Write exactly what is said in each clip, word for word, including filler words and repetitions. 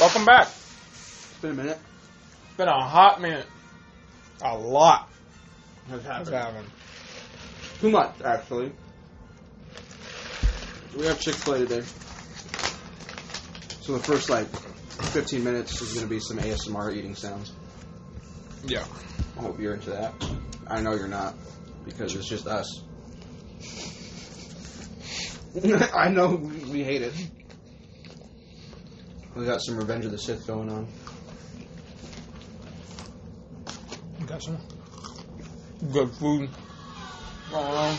welcome back. It's been a minute. It's been a hot minute. A lot Has has happened. happened. Too much, actually. We have Chick-fil-A today. So the first, like, fifteen minutes is going to be some A S M R eating sounds. Yeah. I hope you're into that. I know you're not, because it's just us. I know we hate it. We got some Revenge of the Sith going on. Got some good food going on.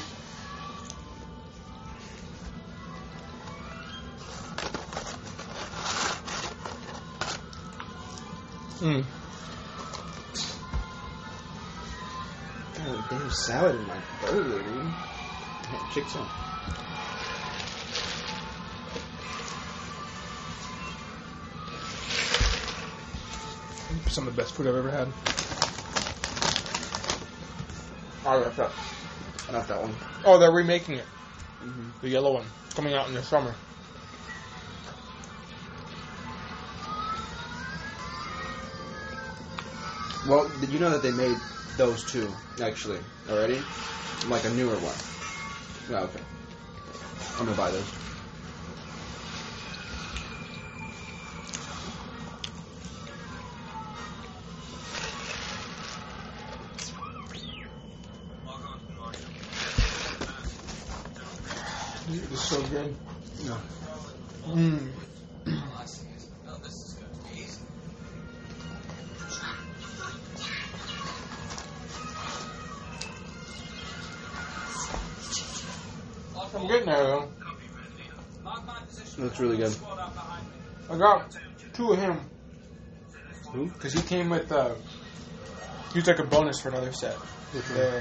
Mm. God, damn salad in my burger, dude. Chick some. Some of the best food I've ever had. Oh, that's that. Not that one. Oh, they're remaking it. Mm-hmm. The yellow one. It's coming out in the summer. Well, did you know that they made those two, actually, already? Like a newer one. Yeah, okay. I'm gonna buy those. This is so good. No. Mm. I'm getting there though. That's really good. I got two of him. Who? Because he came with, uh, he was like a bonus for another set. With the,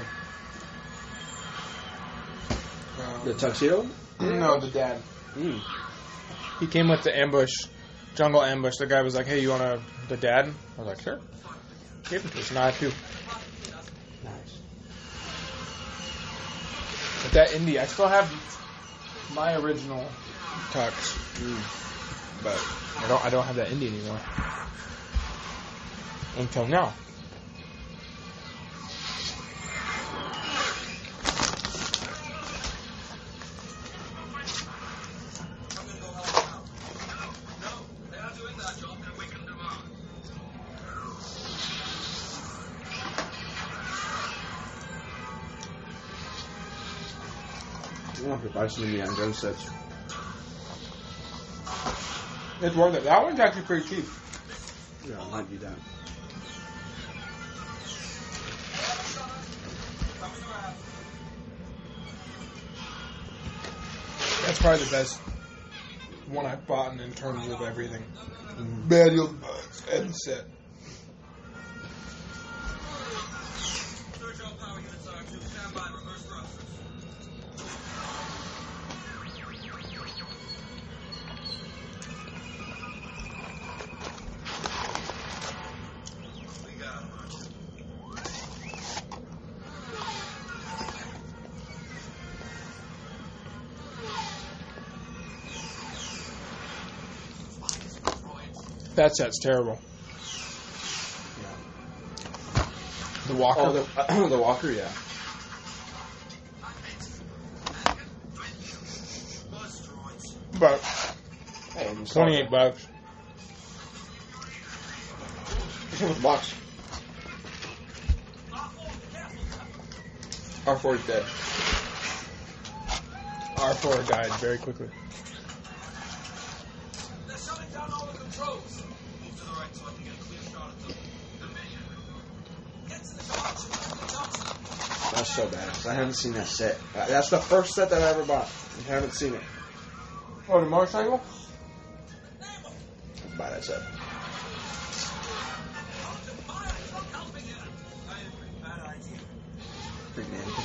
um, The tuxedo? no, the dad. Mm. He came with the ambush, jungle ambush. The guy was like, hey, you want a, the dad? I was like, sure. Gave it to us, and I had two. Nice. But that indie, I still have my original tux, Mm. but I don't, I don't have that indie anymore. Until now. I'm gonna have to buy some Indiana Jones sets. It's worth it. That one's actually pretty cheap. Yeah, I might do that. That's probably the best one I've bought in terms of everything. Mm. Manual bugs and set. That set's terrible. Yeah. The Walker. Oh, the, the Walker, yeah. About Hey, I'm twenty-eight bucks. This was a box. R four is dead. R four died very quickly. They're shutting down all the controls. Move to the right so I can get a clear shot of the menu. Get to the junction. That's so badass. I haven't seen that set. Uh, That's the first set that I ever bought. I haven't seen it. Oh, the motorcycle? I'll buy that set. Freak mannequin.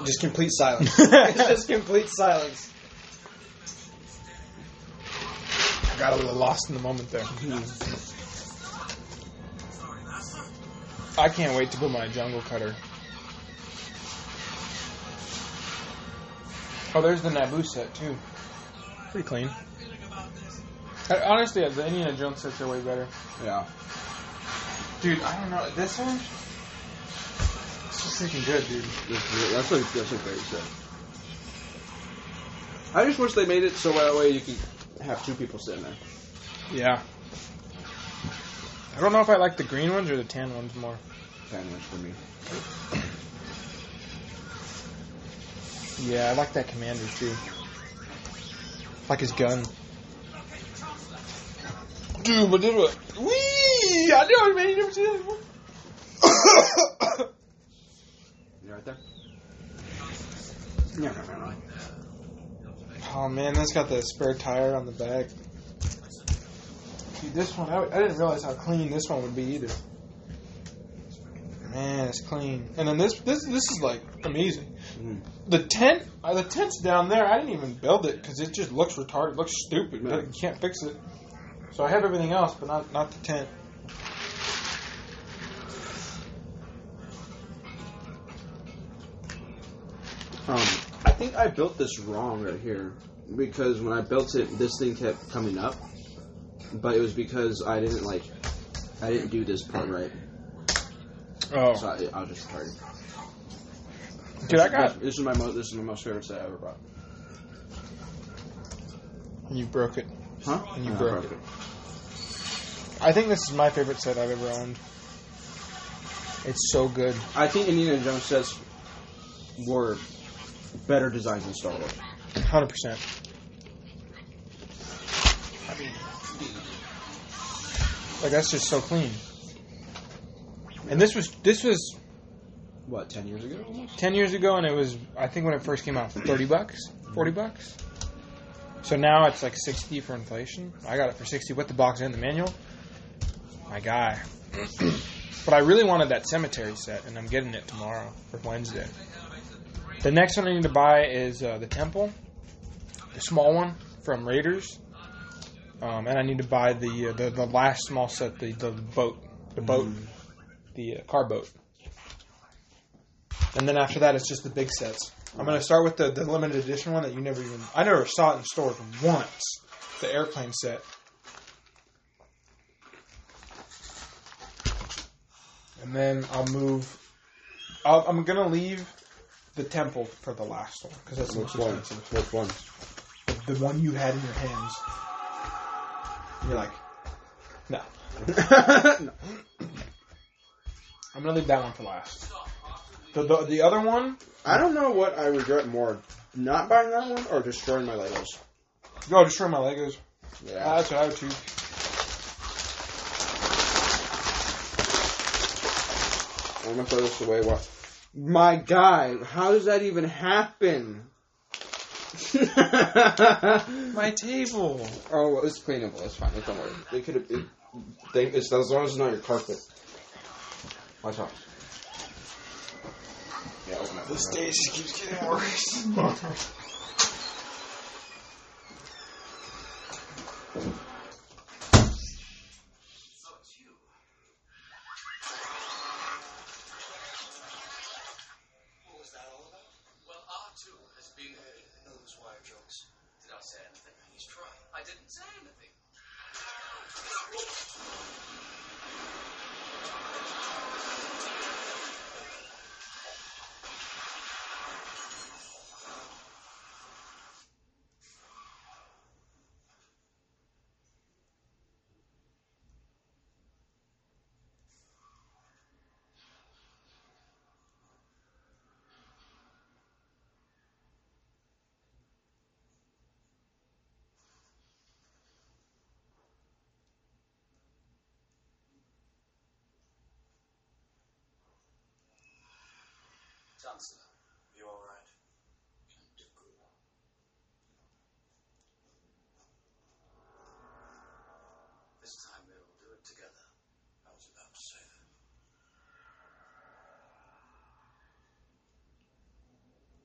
Just complete silence. It's just complete silence. I got a little lost in the moment there. I can't wait to put my jungle cutter. Oh, there's the Naboo set too. Pretty clean. I, honestly, the Indiana Jones sets are way better. Yeah. Dude, I don't know. This one? It's just freaking good, dude. That's, that's, like, that's a great set. I just wish they made it so that way you could have two people sitting there. Yeah. I don't know if I like the green ones or the tan ones more. Tan ones for me. Yeah, I like that commander too. Like his gun. Dude, but this was... Whee! I know, man. You never seen that before? You right there? Yeah, no, no, no. Oh, man, that's got the spare tire on the back. Dude, this one, I, I didn't realize how clean this one would be either. Man, it's clean. And then this this this is, like, amazing. Mm. The tent, uh, the tent's down there. I didn't even build it because it just looks retarded. It looks stupid. Yeah. You can't fix it. So I have everything else, but not, not the tent. Um, I think I built this wrong right here because when I built it, this thing kept coming up, but it was because I didn't like, I didn't do this part right. Oh, so I, I'll just try. Dude, I got. This is my most. This is my most favorite set I ever bought. And you broke it. Huh? And you Yeah, broke, I broke it. it. I think this is my favorite set I've ever owned. It's so good. I think Indiana Jones sets were better designs than Star Wars. one hundred percent. Like, that's just so clean. And this was this was What, ten years ago? Almost? ten years ago, and it was, I think when it first came out, thirty bucks, forty bucks. So now it's like sixty for inflation. I got it for sixty with the box and the manual. My guy. But I really wanted that cemetery set, and I'm getting it tomorrow for Wednesday. The next one I need to buy is uh, the temple, the small one from Raiders, um, and I need to buy the uh, the, the last small set, the the boat, the boat, mm. the uh, car boat. And then after that, it's just the big sets. I'm going to start with the, the limited edition one that you never even... I never saw it in stores once. The airplane set. And then I'll move... I'll, I'm going to leave the temple for the last one. Because that's the most expensive. Which one? The, the one you had in your hands. You're like... No. No. I'm going to leave that one for last. The, the the other one... I don't know what I regret more. Not buying that one or destroying my Legos. Yo, destroy my Legos. Yeah. Ah, that's what I would choose. I'm going to throw this away. What? My guy, how does that even happen? My table. Oh, well, it's cleanable. It's fine. Don't worry. They could have... It, they, it's, as long as it's not your carpet. Watch out. Yeah, open up. This day just keeps getting worse. Chancellor, you all right? This time we will do it together. I was about to say that.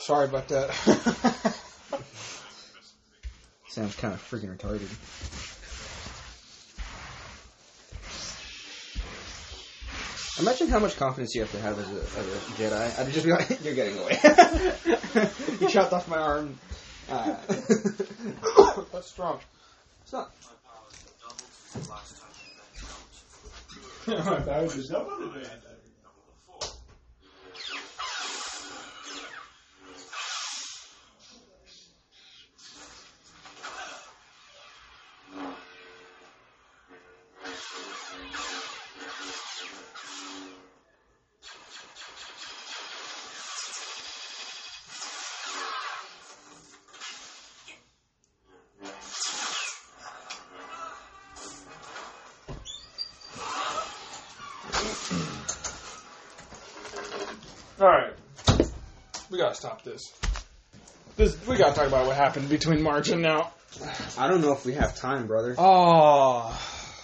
Sorry about that. Sounds kind of freaking retarded. Imagine how much confidence you have to have as a, as a Jedi. I'd just be like, you're getting away. You chopped off my arm. Uh, That's strong. it's not. My powers is double the last time. Alright. We gotta stop this. This. We gotta talk about what happened between March and now. I don't know if we have time, brother. Oh.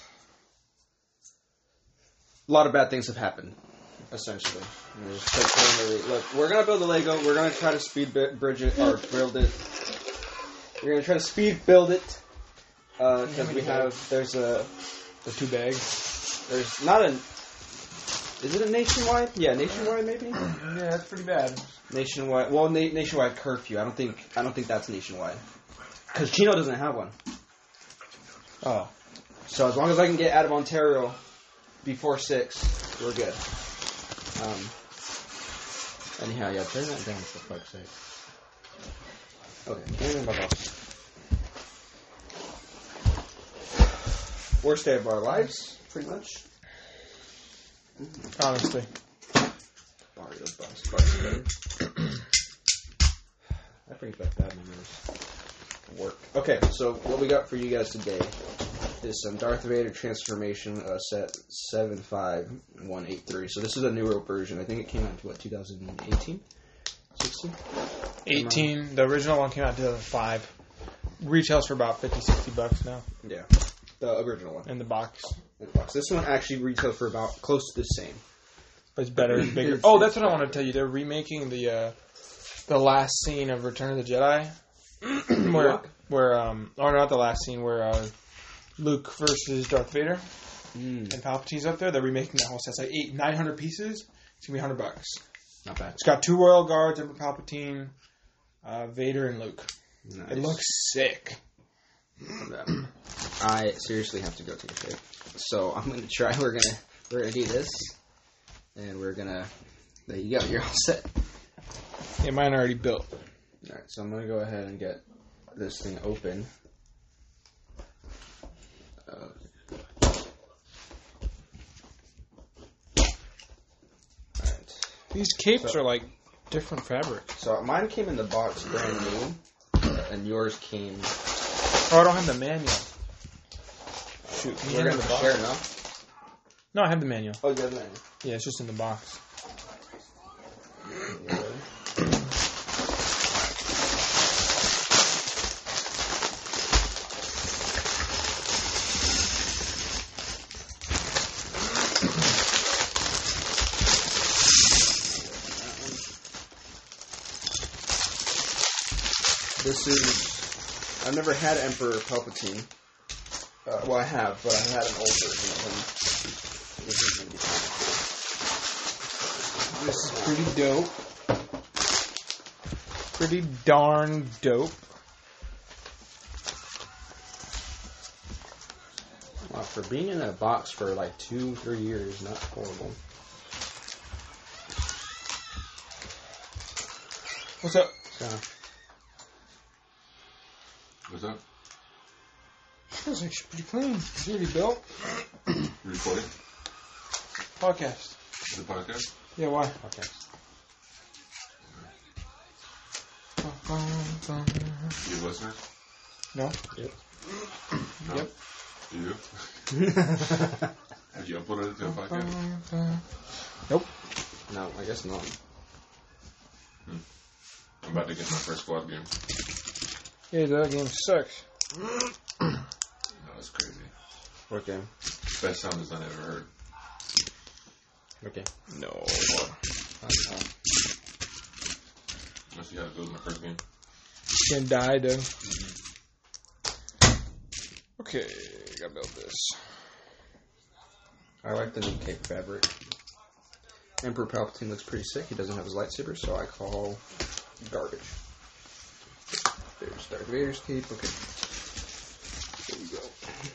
A lot of bad things have happened, essentially. We're just quick to- Look, we're gonna build a Lego. We're gonna try to speed bi- bridge it or build it. We're gonna try to speed build it because we have. There's a. The two bags. There's not a. Is it a nationwide? Yeah, nationwide maybe. Yeah, that's pretty bad. Nationwide. Well, na- nationwide curfew. I don't think. I don't think that's nationwide. Because Chino doesn't have one. Oh. So as long as I can get out of Ontario before six, we're good. Um. Anyhow, yeah, turn that down for fuck's sake. Okay, turn that off. Worst day of our lives, pretty much. Honestly. Barrio bus, bus better. That brings back bad memories. Work. Okay, so what we got for you guys today is some Darth Vader transformation uh, set seven five one eight three. So this is a newer version. I think it came out in, what, twenty eighteen? sixteen? eighteen. The original one came out in two thousand five. Retails for about fifty, sixty bucks now. Yeah. The original one. In the box. In the box. This one actually retails for about close to the same. But it's better and bigger. Oh, that's what I want to tell you. They're remaking the uh, the last scene of Return of the Jedi. where, where, um, or not the last scene, where uh, Luke versus Darth Vader Mm. and Palpatine's up there. They're remaking that whole set. It's like eight, nine hundred pieces. It's going to be one hundred bucks. Not bad. It's got two Royal Guards, Emperor Palpatine, uh, Vader, and Luke. Nice. It looks sick. I seriously have to go take a shit. So I'm gonna try. We're gonna we're gonna do this, and we're gonna. There you go. You're all set. Yeah, mine already built. All right. So I'm gonna go ahead and get this thing open. Uh, all right. These capes So- are like different fabrics. So mine came in the box brand new, uh, and yours came. Oh, I don't have the manual. Shoot, can you We're hand me gonna the box? share now. No, I have the manual. Oh, you have mine. Yeah, it's just in the box. This is. I've never had Emperor Palpatine. Uh, well, I have, but I had an old version of him. This is gonna be kind of This is pretty dope. Pretty darn dope. cool. Wow, for being in a box for like two, three years, not horrible. What's up? So, What's up? This looks pretty clean. It's already built. Recording? Podcast. The podcast? Yeah, why? okay. You listeners? No? Yep. No? Yep. You? Have you uploaded it to a podcast? Nope. No, I guess not. I'm about to get my first squad game. Yeah, that game sucks. No, that's crazy. Okay. Best sound design I've ever heard. Okay. No. Uh, Unless you had to build my first game. Can't die, though. Okay, gotta build this. I like the new cape fabric. Emperor Palpatine looks pretty sick. He doesn't have his lightsaber, so I call garbage. There's Darth Vader's cape. Okay. There we go.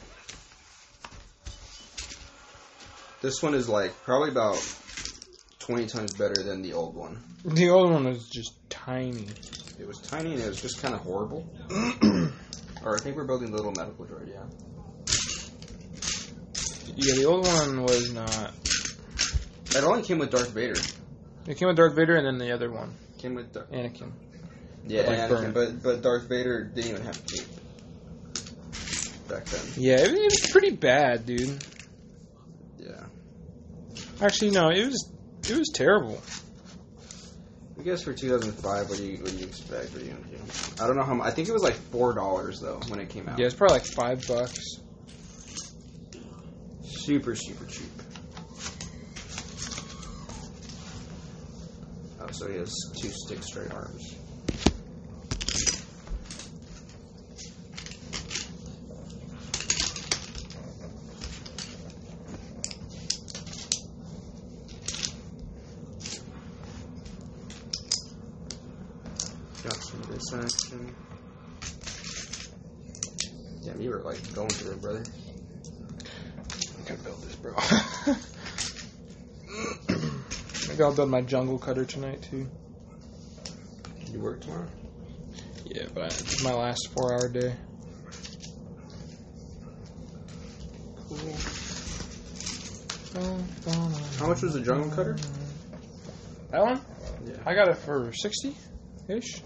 This one is like probably about twenty times better than the old one. The old one was just tiny. It was tiny and it was just kind of horrible. Or I think we're building the little medical droid, yeah. Yeah, the old one was not. It only came with Darth Vader. It came with Darth Vader and then the other one, Came with Darth Anakin. Yeah, Like Anakin, burnt. but but Darth Vader didn't even have a cape back then. Yeah, it, it was pretty bad, dude. Yeah. Actually, no, it was it was terrible. I guess for two thousand five, what do you what do you expect? What do you, you know, I don't know how much. I think it was like four dollars though when it came out. Yeah, it's probably like five bucks. Super super cheap. Oh, so he has two stick straight arms. Got some of this action. Damn, you were like going through it, brother. I gotta build this, bro. Maybe I'll build my jungle cutter tonight too. You work tomorrow? Yeah, but I, it's my last four-hour day. Cool. How much was the jungle cutter? That one? Yeah. I got it for sixty ish.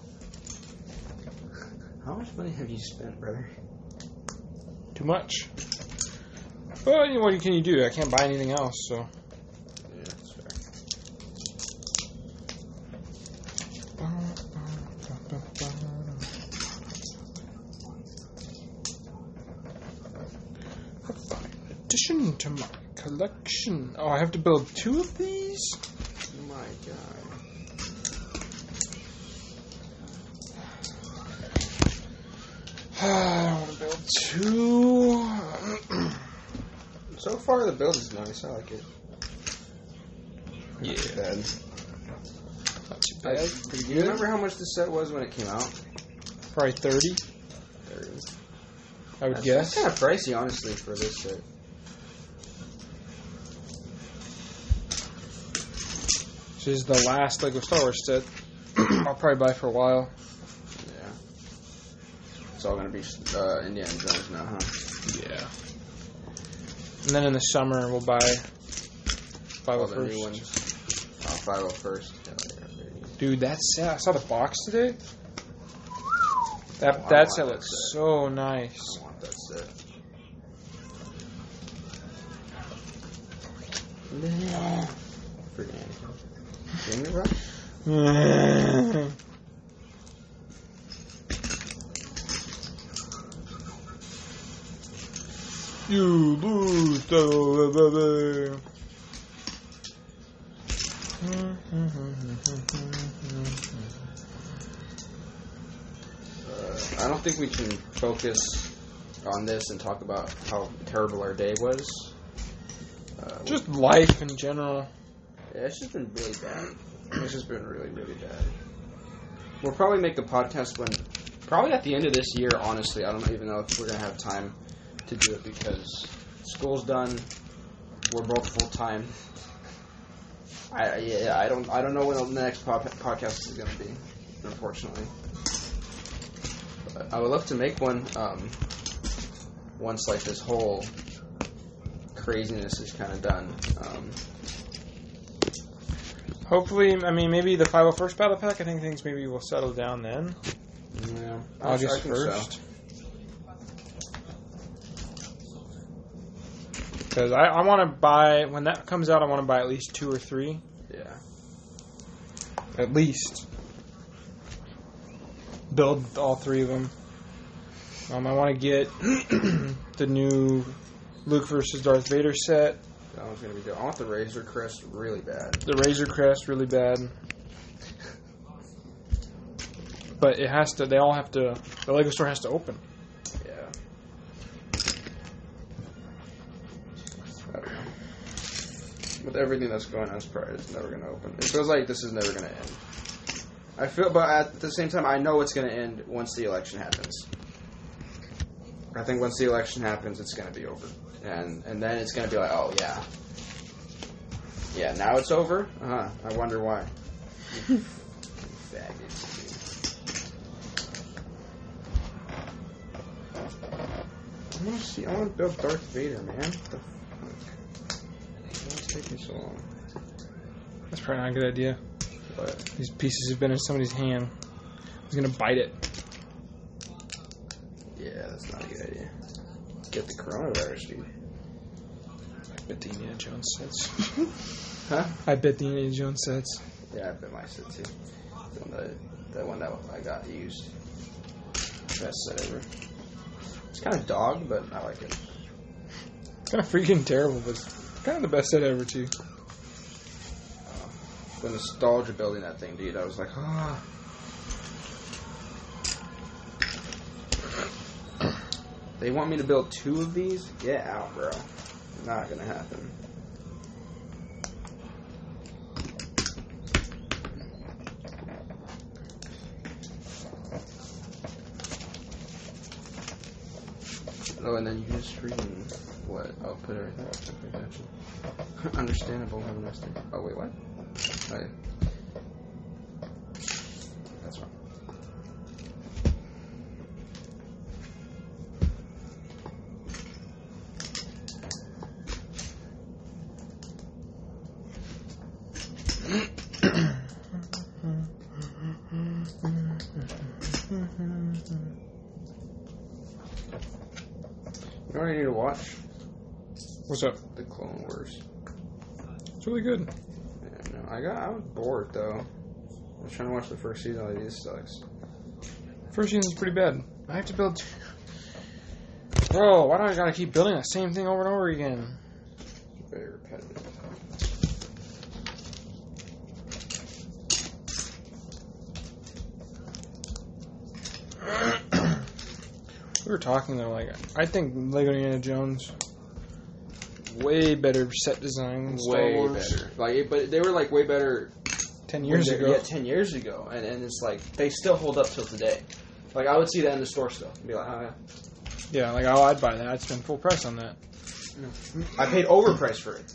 How much money have you spent, brother? Too much. Well, you know, what can you do? I can't buy anything else, so. Yeah, that's fair. A fine addition to my collection. Oh, I have to build two of these? Oh my god. I want to build two. So far, the build is nice. I like it. Yeah. Not too bad. Not too I, bad. do you remember how much this set was when it came out? Probably thirty, thirty. I would That's, guess. that's kind of pricey, honestly, for this set. This is the last Lego Star Wars set I'll probably buy for a while. Yeah. It's all gonna be uh, Indiana Jones now, huh? Yeah. And then in the summer, we'll buy All the new five oh ones. first. Oh, five oh first. Hell yeah, baby. Dude, that set, I saw the box today. That, Oh, I that want set that looks set. so nice. I want that set. Freaking Anakin. Kidding me, bro? You lose, baby. Uh, I don't think we can focus on this and talk about how terrible our day was. Uh, Just life in general. yeah, it's just been really bad. It's just been really, really bad. We'll probably make a podcast when, probably at the end of this year. Honestly, I don't even know if we're gonna have time to do it because school's done. We're both full time. I yeah, I don't I don't know when the next pod- podcast is gonna be, unfortunately. But I would love to make one um, once like this whole craziness is kind of done. Um, Hopefully, I mean, maybe the five oh first Battle Pack, I think things maybe will settle down then. yeah, August I think so. first. Because I, I want to buy, when that comes out, I want to buy at least two or three. Yeah. At least. Build all three of them. Um, I want to get the new Luke versus Darth Vader set. That one's gonna be good. I want the Razor Crest really bad. The Razor Crest, really bad. but it has to. They all have to. The Lego store has to open. Yeah. I don't know. With everything that's going on, it's probably it's never going to open. It feels like this is never going to end. I feel, but at the same time, I know it's going to end once the election happens. I think once the election happens, it's going to be over, and and then it's going to be like, oh yeah, yeah. Now it's over. Uh huh. I wonder why. Faggots. I want to see. I want to build Darth Vader, man. What the fuck? Why's it taking so long? That's probably not a good idea. But These pieces have been in somebody's hand. He's gonna bite it. yeah, that's not a good idea. Get the coronavirus, dude. I bet the Indiana Jones sets. Huh? I bet the Indiana Jones sets. Yeah, I bet my set too. The, the, the one that I got used. Best set ever. It's kind of dog, but I like it. It's kind of freaking terrible, but it's kind of the best set ever too. The nostalgia building that thing, dude. I was like, ah. They want me to build two of these? Get out, bro. Not gonna happen. Oh, and then you just freaking what? I'll put everything up. Okay, gotcha. Understandable. Have a nice day. Oh wait, what? Oh, yeah. That's wrong. You know what I need to watch? What's up? The Clone Wars. It's really good. Yeah, no, I got. I was bored though. I was trying to watch the first season. Like, this sucks. First season's pretty bad. I have to build. Bro, why do I gotta keep building that same thing over and over again? Very repetitive. We were talking though, like I think Lego Indiana Jones way better set design than Star Way Wars. better. Like, but they were like way better Ten years when they- ago. Yeah, ten years ago, and and it's like they still hold up till today. Like I would see that in the store still, and be like, oh yeah. Yeah, like oh, I'd buy that. I'd spend full price on that. I paid overpriced for it.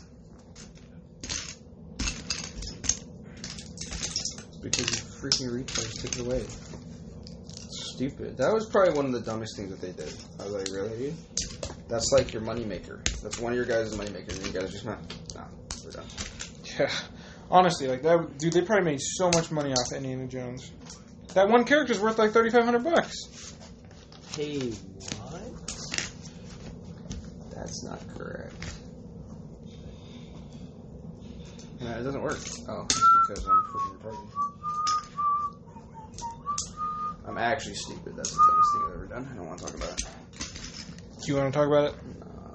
Because you freaking retards took it away. Stupid. That was probably one of the dumbest things that they did. I was like, really, dude? That's like your moneymaker. That's one of your guys' moneymakers, and you guys just not. Nah, we're done. Yeah, honestly, like that, dude. They probably made so much money off Indiana Jones. That one character's worth like thirty five hundred bucks. Hey, what? That's not correct. No, it doesn't work. Oh, it's because I'm freaking retarded. I'm actually stupid. That's the dumbest thing I've ever done. I don't want to talk about it. Do you want to talk about it? No.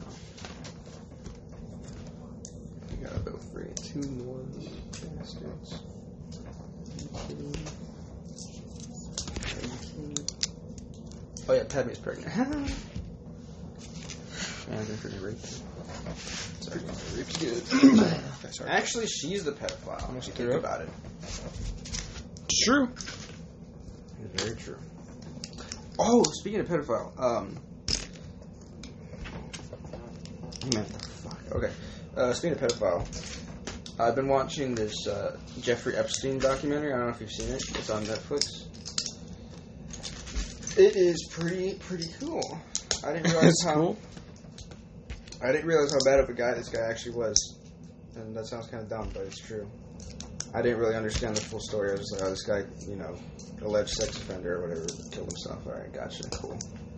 I gotta go free. Two more bastards. Oh yeah, Padme's pregnant. Man, I'm freaking raped. Sorry, raped's good. Okay, sorry. Actually, she's the pedophile. Almost If you threw think up. about it. It's true. It's very true. Oh, speaking of pedophile, um, man, the fuck. Okay, uh, speaking of pedophile, I've been watching this uh, Jeffrey Epstein documentary. I don't know if you've seen it. It's on Netflix. It is pretty pretty cool. I didn't realize It's how cool. I didn't realize how bad of a guy this guy actually was, and that sounds kind of dumb, but it's true. I didn't really understand the full story. I was just like, oh, this guy, you know, alleged sex offender or whatever, killed himself. All right, gotcha, cool.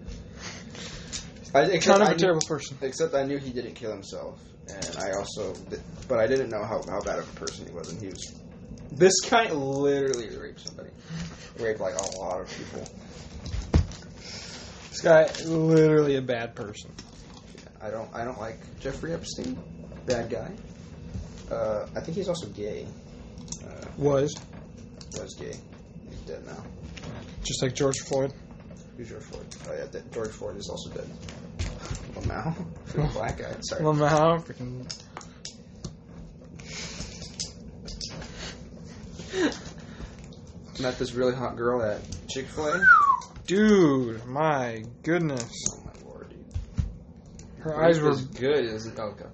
I, except Kind of I a knew- terrible person. Except I knew he didn't kill himself, and I also, but I didn't know how, how bad of a person he was, and he was. This guy literally raped somebody, raped like a lot of people. This guy literally a bad person. I don't, I don't like Jeffrey Epstein, bad guy. Uh, I think he's also gay. Uh, Was. was gay. He's dead now. Just like George Floyd. Who's George Floyd? Oh yeah, that George Floyd is also dead. Lamau? The black guy. Sorry. Lamau, freaking. Met this really hot girl at Chick-fil-A. Dude, my goodness. Oh my lord, dude. Her eyes were. as good as it. Oh god.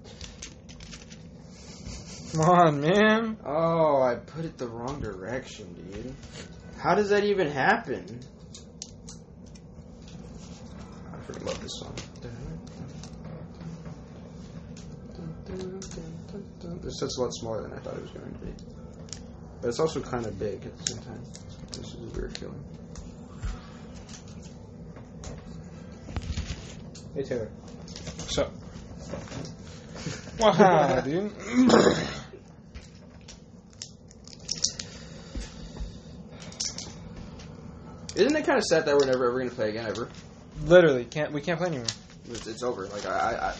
Come on, man. Oh, I put it the wrong direction, dude. How does that even happen? I freaking love this song. This set's a lot smaller than I thought it was going to be. But it's also kind of big at the same time. This is a weird feeling. Hey, Taylor. So. Wow, dude. Isn't it kind of sad that we're never ever going to play again, ever? Literally, can't we can't play anymore. It's, it's over. Like, I... I, I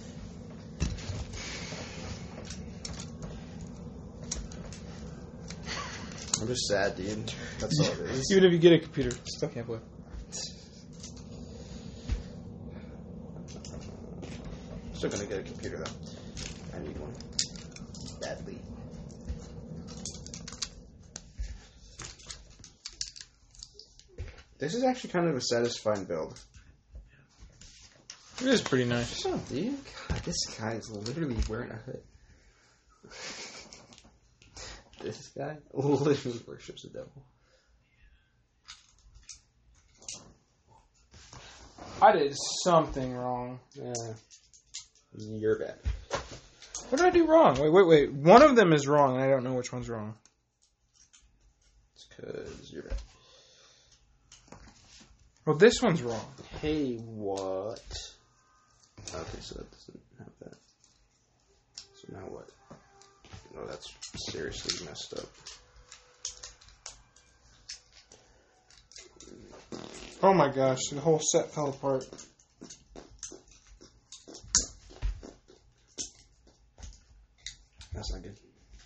I'm just sad, dude. That's all it is. Even if you get a computer, still can't play. Still gonna get a computer though. I need one badly. This is actually kind of a satisfying build. It is pretty nice. Oh, dude, God, this guy is literally wearing a hood. This guy literally worships the devil. I did something wrong. Yeah, you're bad. What did I do wrong? Wait, wait, wait. One of them is wrong, and I don't know which one's wrong. It's because you're bad. Well, this one's wrong. Hey, what? Okay, so that doesn't have that. So now what? No, that's seriously messed up. Oh my gosh, the whole set fell apart. That's not good.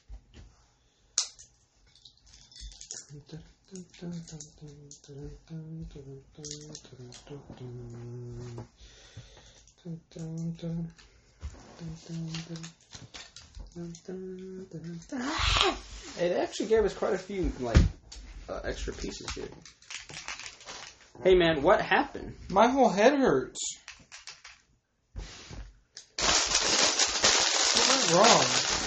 It actually gave us quite a few, like, uh, extra pieces here. Hey man, what happened? My whole head hurts. What went wrong?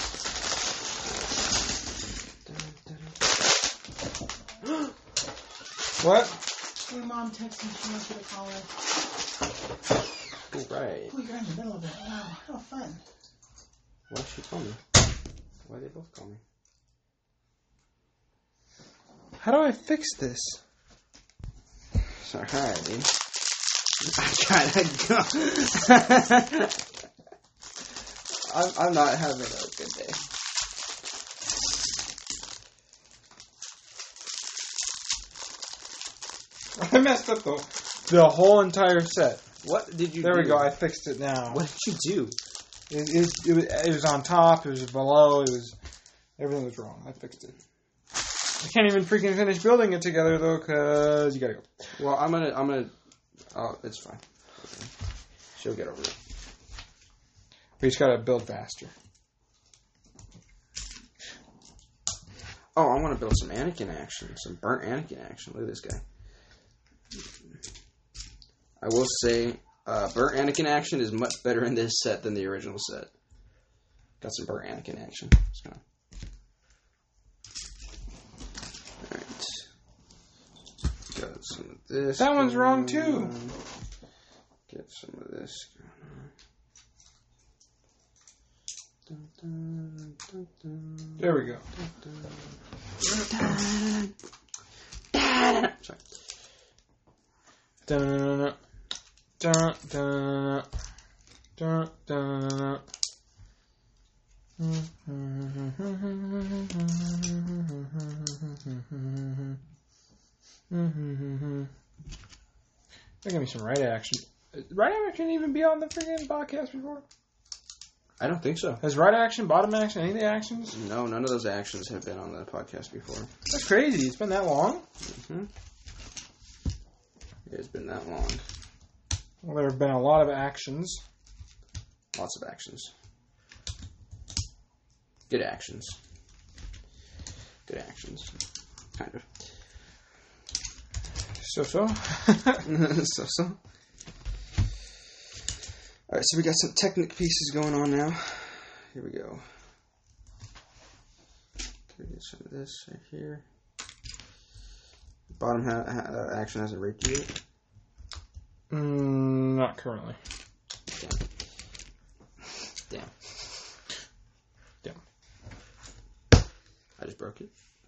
What? Your mom texted me. She wants you to call her. Right. Oh, you're in the middle of it. Wow, how fun. Why did she call me? Why did they both call me? How do I fix this? It's alright, dude. I gotta go. I'm, I'm not having a good day. I messed up the, the whole entire set. What did you There do? we go. I fixed it now. What did you do? It, it, it, was, it was on top. It was below. It was everything was wrong. I fixed it. I can't even freaking finish building it together though, cause you gotta go. Well, I'm gonna, I'm gonna. Oh, it's fine. Okay. She'll get over it. We just gotta build faster. Oh, I want to build some Anakin action, some burnt Anakin action. Look at this guy. I will say, uh, burnt Anakin action is much better in this set than the original set. Got some burnt Anakin action. Let's go. Alright. Got some of this. That one's wrong going too. on. Get some of this going on. There we go. Sorry. Dun, dun, dun, dun, dun. There gonna be some right action. Right action even be on the freaking podcast before? I don't think so. Has right action, bottom action, any of the actions? No, none of those actions have been on the podcast before. That's crazy. It's been that long. Hmm? It has been that long. Well, there have been a lot of actions. Lots of actions. Good actions. Good actions. Kind of. So-so. so so. Alright, so we got some Technic pieces going on now. Here we go. Can we get some of this right here? Bottom ha- ha- uh, action hasn't raped you yet. Mm, not currently. Damn. Damn. Damn. I just broke it.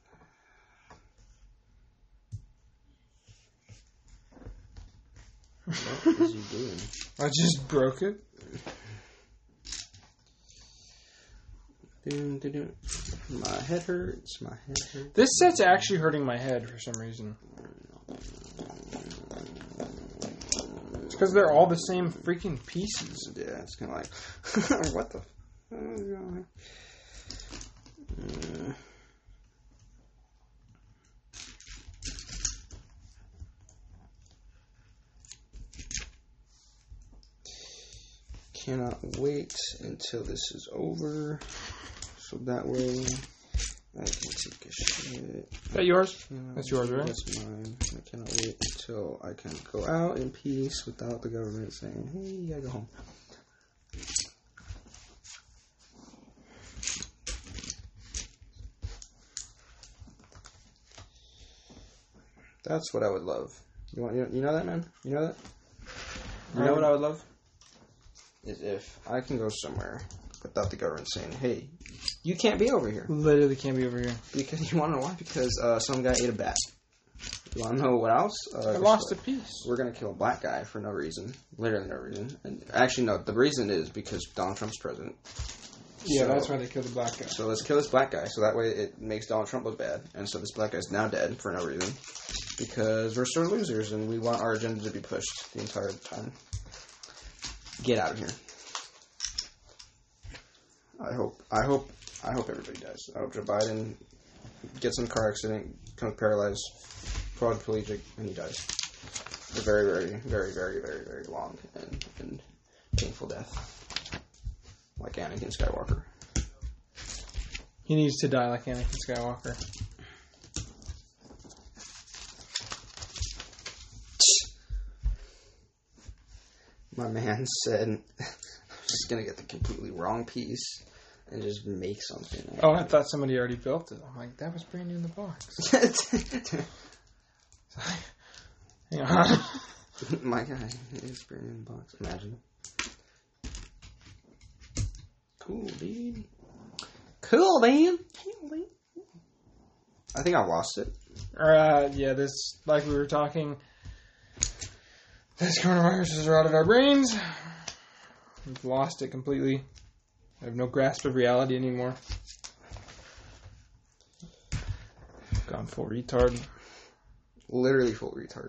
What is he doing? I just broke it. Doom, doom, doom. My head hurts. My head hurts. This set's actually hurting my head for some reason. It's because they're all the same freaking pieces. Yeah, it's kind of like, what the? What is going on here? Uh, cannot wait until this is over, so that way I can take a shit. Is that yours? Cannot That's yours, wait- right? That's mine. I cannot wait until I can go out in peace without the government saying, "Hey, you gotta go home." That's what I would love. You want? You, you know that, man? You know that? You know what I would love? Is if I can go somewhere without the government saying, "Hey, you can't be over here." Literally can't be over here. Because you want to know why? Because uh, some guy ate a bat. You want to know what else? Uh, I lost a piece. We're gonna kill a black guy for no reason, literally no reason. And actually, no. The reason is because Donald Trump's president. Yeah, So- that's why they killed the black guy. So let's kill this black guy, so that way it makes Donald Trump look bad. And so this black guy's now dead for no reason. Because we're sort of losers and we want our agenda to be pushed the entire time. Get out of here. I hope, I hope, I hope everybody dies. I hope Joe Biden gets in a car accident, becomes paralyzed, quadriplegic, and he dies. A very, very, very, very, very, very long and, and painful death. Like Anakin Skywalker. He needs to die like Anakin Skywalker. My man said, I'm just going to get the completely wrong piece and just make something. Oh, I thought somebody already built it. I'm like, that was brand new in the box. Hang on. My guy is brand new in the box. Imagine. Cool, dude. Cool, man. I think I lost it. Uh, yeah, this, like we were talking, this coronavirus are out of our brains. We've lost it completely. I have no grasp of reality anymore. Gone full retard. Literally full retard.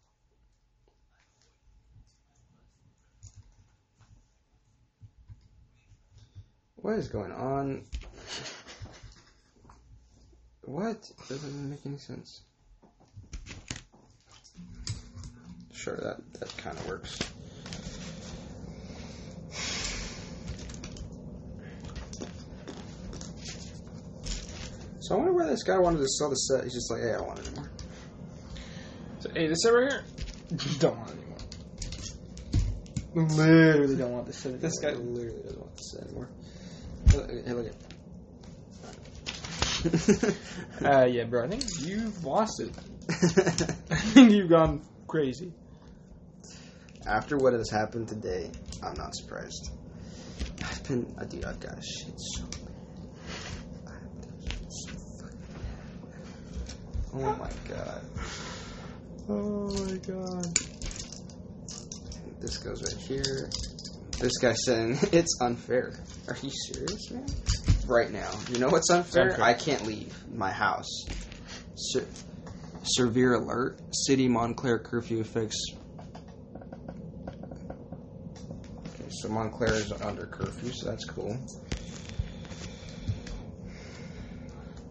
What is going on? What? Doesn't make any sense. Sure, that, that kind of works. So I wonder why this guy wanted to sell the set. He's just like, hey, I don't want it anymore. So, hey, this set right here, don't want it anymore. Literally don't want this set anymore. This guy literally doesn't want the set anymore. Hey, look at Uh, yeah, bro, I think you've lost it. I think you've gone crazy. After what has happened today, I'm not surprised. I've been, uh, dude, I've got shit so bad. Oh my god. Oh my god. This goes right here. This guy's saying, it's unfair. Are you serious, man? Right now. You know what's unfair? Unfair. I can't leave my house. Se- severe alert. City Montclair curfew affects. Okay, so Montclair is under curfew, so that's cool.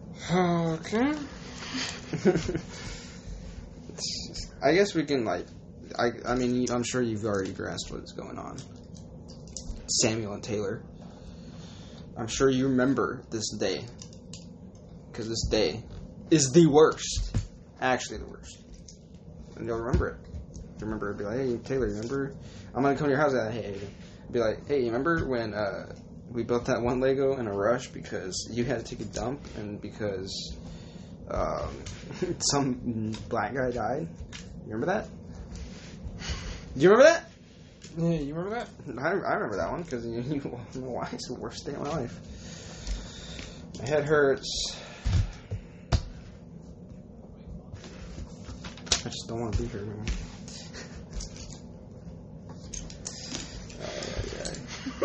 Okay. It's just- I guess we can, like, I, I mean, I'm sure you've already grasped what's going on. Samuel and Taylor. I'm sure you remember this day. Because this day is the worst. Actually, the worst. And you'll remember it. You remember it. Be like, hey, Taylor, you remember? I'm going to come to your house and hey, hey, be like, hey, you remember when uh, we built that one Lego in a rush because you had to take a dump and because um, some black guy died? You remember that? Do you remember that? Yeah, you remember that? I, I remember that one because you, you don't know why it's the worst day of my life. My head hurts. I just don't want to be here anymore. Ay, ay, ay.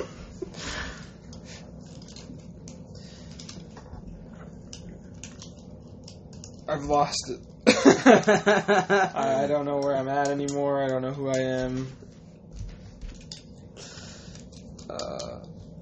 I've lost it. I, I don't know where I'm at anymore. I don't know who I am. Uh,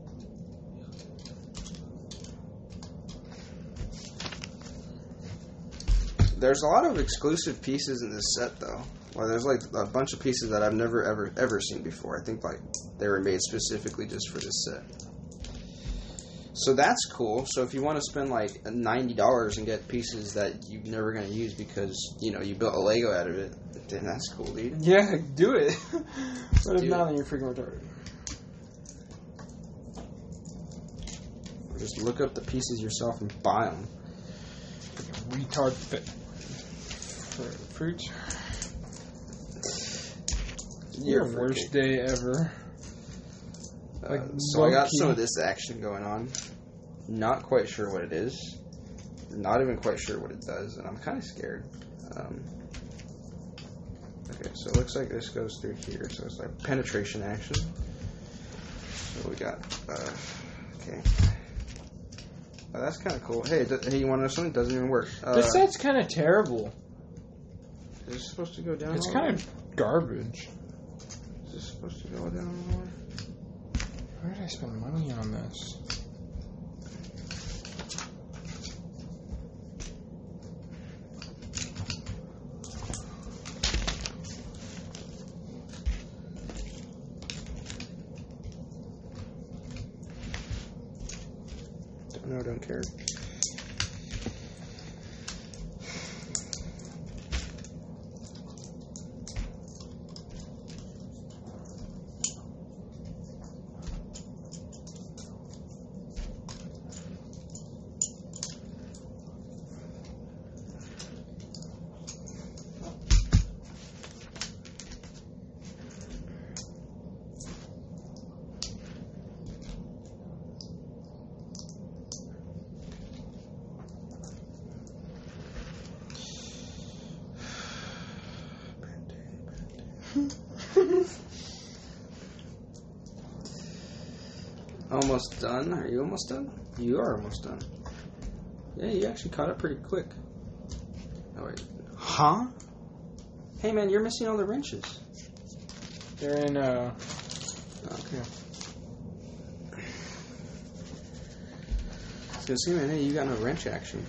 there's a lot of exclusive pieces in this set, though. Well, there's like a bunch of pieces that I've never ever ever seen before. I think like they were made specifically just for this set. So that's cool. So if you want to spend like ninety dollars and get pieces that you're never going to use because, you know, you built a Lego out of it, then that's cool, dude. Yeah, do it. But if Do not, it. then you're freaking retarded. Or just look up the pieces yourself and buy them. Retard fit. Fruit. Your You're worst day ever. Uh, Like, so I got low-key. some of this action going on. Not quite sure what it is. Not even quite sure what it does, and I'm kind of scared. Um, okay, so it looks like this goes through here. So it's like penetration action. So we got. Uh, okay. Oh, that's kind of cool. Hey, th- hey, you want to know something? It doesn't even work. Uh, This set's kind of terrible. is this supposed to go down? It's all kind the way? of garbage. Is this supposed to go down all the way? Why did I spend money on this? Don't know. Don't care. Almost done? Are you almost done? You are almost done. Yeah, you actually caught up pretty quick. Oh, wait. Huh? Hey, man, you're missing all the wrenches. They're in, uh... Okay. I was gonna say, man, hey, you got no wrench action.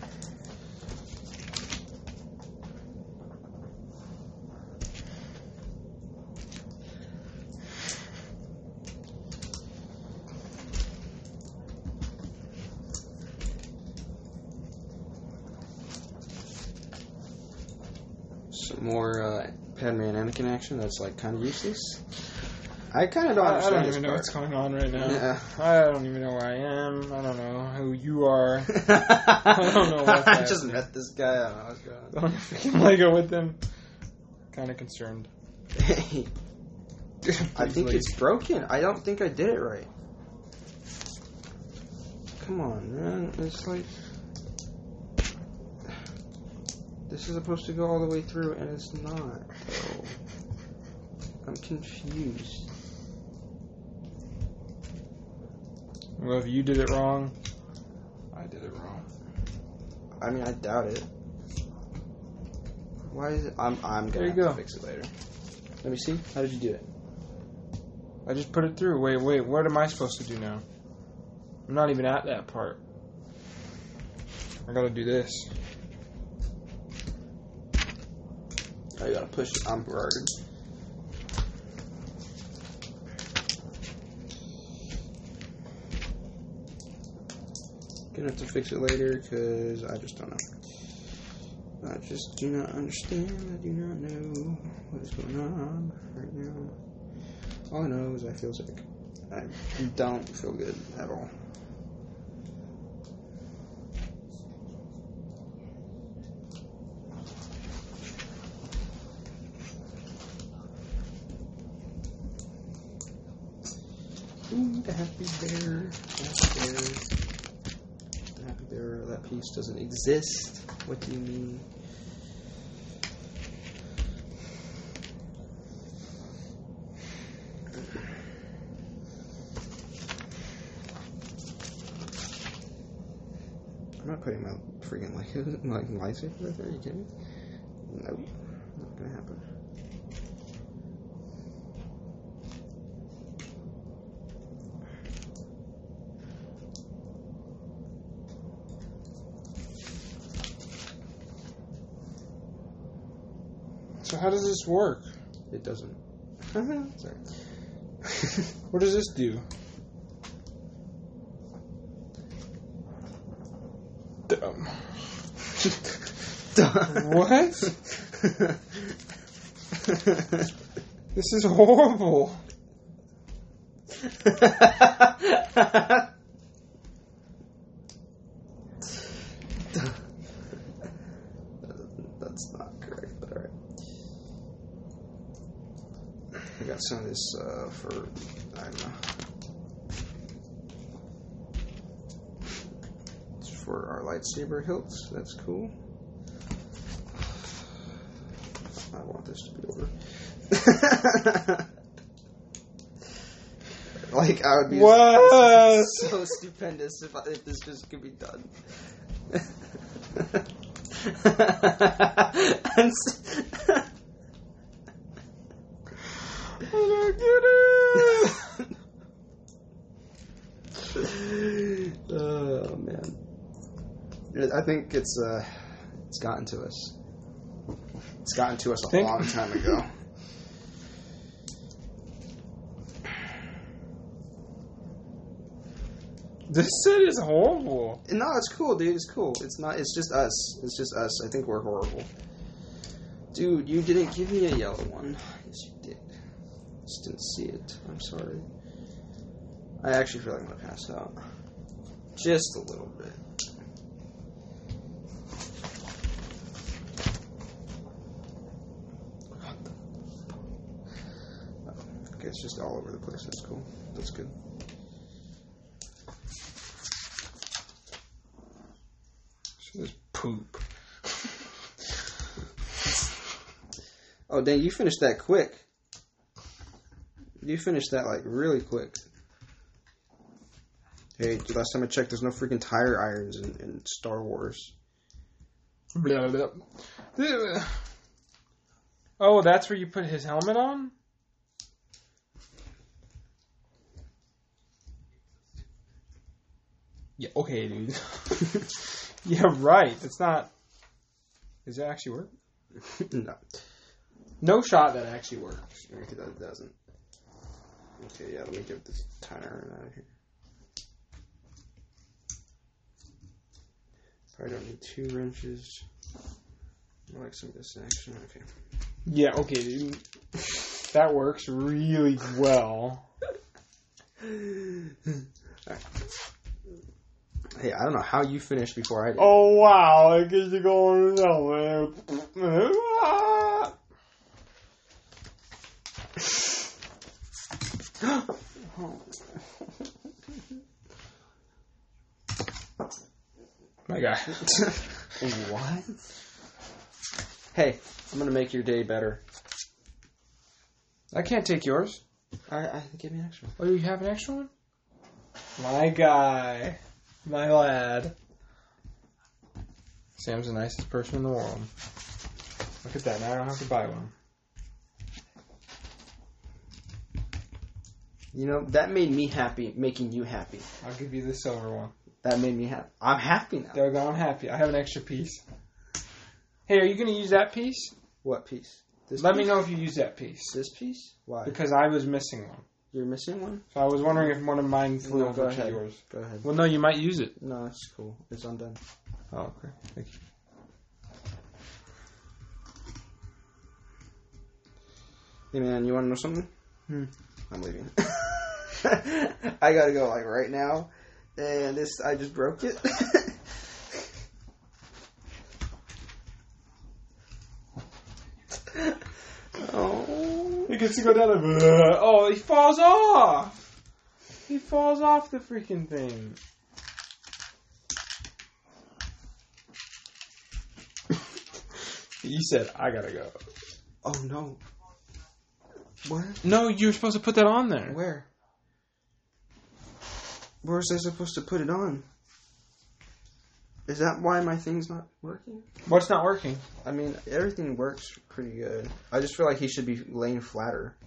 Some more uh, Padme and Anakin action that's like kind of useless. I kind of don't I, I understand don't this even know part. what's going on right now. Yeah. I don't even know where I am. I don't know who you are. I don't know what I that just is. met this guy. I don't know what's going on. Don't freaking Lego with them. Kind of concerned. Hey, I Please think leave. it's broken. I don't think I did it right. Come on, man. It's like... This is supposed to go all the way through, and it's not. So I'm confused. Well, if you did it wrong, I did it wrong. I mean, I doubt it. Why is it? I'm, I'm There gonna you have go. to fix it later. Let me see. How did you do it? I just put it through. Wait, wait. What am I supposed to do now? I'm not even at that part. I gotta do this. Oh, you gotta push it. I'm already. Gonna have to fix it later because I just don't know. I just do not understand. I do not know what is going on right now. All I know is I feel sick. I don't feel good at all. Ooh, the happy bear. Happy bear. The happy bear. That piece doesn't exist. What do you mean? I'm not putting my freaking like, like lightsaber right there. Are you kidding me? Nope. Not gonna happen. So how does this work? It doesn't. Sorry. What does this do? Dumb. What? This is horrible. That's not correct, but alright. I got some of this uh, for, I don't know. It's for our lightsaber hilts. That's cool. I want this to be over. Like, I would be What? so, so stupendous if, I, if this just could be done. And s- I don't get it. Oh man, I think it's uh, it's gotten to us. It's gotten to us a Think- long time ago. This set is horrible. No, it's cool, dude. It's cool. It's not. It's just us. It's just us. I think we're horrible. Dude, you didn't give me a yellow one. Yes, you did. Just didn't see it. I'm sorry. I actually feel like I'm gonna pass out. Just a little bit. Okay, it's just all over the place. That's cool. That's good. This is poop. Oh, dang, you finished that quick. You finished that, like, really quick. Hey, last time I checked, there's no freaking tire irons in, in Star Wars. Blah, blah, blah. Oh, that's where you put his helmet on? Yeah, okay, dude. Yeah, right. That's not... Does it actually work? No. No shot that actually works. Okay, that doesn't. Okay, yeah, let me get this tire iron out of here. Probably don't need two wrenches. I like some of this action. Okay. Yeah, okay, dude. That works really well. Alright. Hey, I don't know how you finished before I did. Oh, wow. I guess you're going to helmet. My God. What? Hey, I'm gonna make your day better. I can't take yours. Alright, I give me an extra. Oh, you have an extra one? My guy. My lad. Sam's the nicest person in the world. Look at that. Now I don't have to buy one. You know, that made me happy, making you happy. I'll give you the silver one. That made me happy. I'm happy now. There we go. I'm happy. I have an extra piece. Hey, are you going to use that piece? What piece? This Let piece? me know if you use that piece. This piece? Why? Because I was missing one. You're missing one? So I was wondering if one of mine flew No, over go to ahead. yours. Go ahead. Well, no, you might use it. No, it's cool. It's undone. Oh, okay. Thank you. Hey, man, you want to know something? Hmm. I'm leaving. I gotta go, like, right now. And this, I just broke it. Oh. He gets to go down and... Oh, he falls off! He falls off the freaking thing. You said, I gotta go. Oh, no. What? No, you were supposed to put that on there. Where? Where was I supposed to put it on? Is that why my thing's not working? What's not working? I mean, everything works pretty good. I just feel like he should be laying flatter.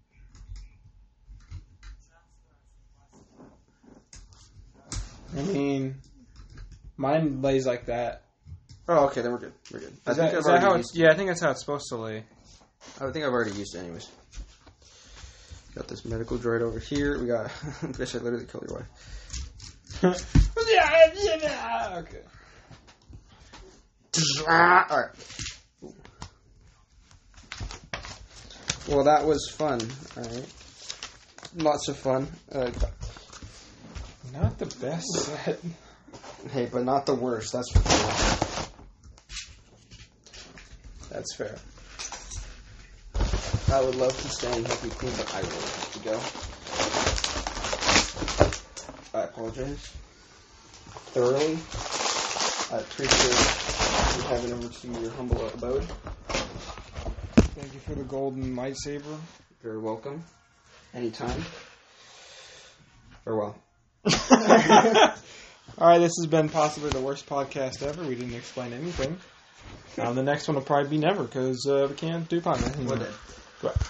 I mean, mine lays like that. Oh, okay, then we're good. We're good. I Is think that, I've is that already how used it's... Yeah, I think that's how it's supposed to lay. I think I've already used it anyways. Got this medical droid over here. We got... I should literally kill your wife. Yeah, yeah, okay. Alright. Well, that was fun. Alright. Lots of fun. Uh, Not the best set. hey, but not the worst. That's for sure. That's fair. I would love to stay and help you clean, but I will have to go. I apologize. Thoroughly. I appreciate you having over to your humble abode. Thank you for the golden lightsaber. You're welcome. Anytime. Farewell. Alright, this has been possibly the worst podcast ever. We didn't explain anything. Um, the next one will probably be never, because uh, we can't do podcast anymore. We're dead. Goodbye.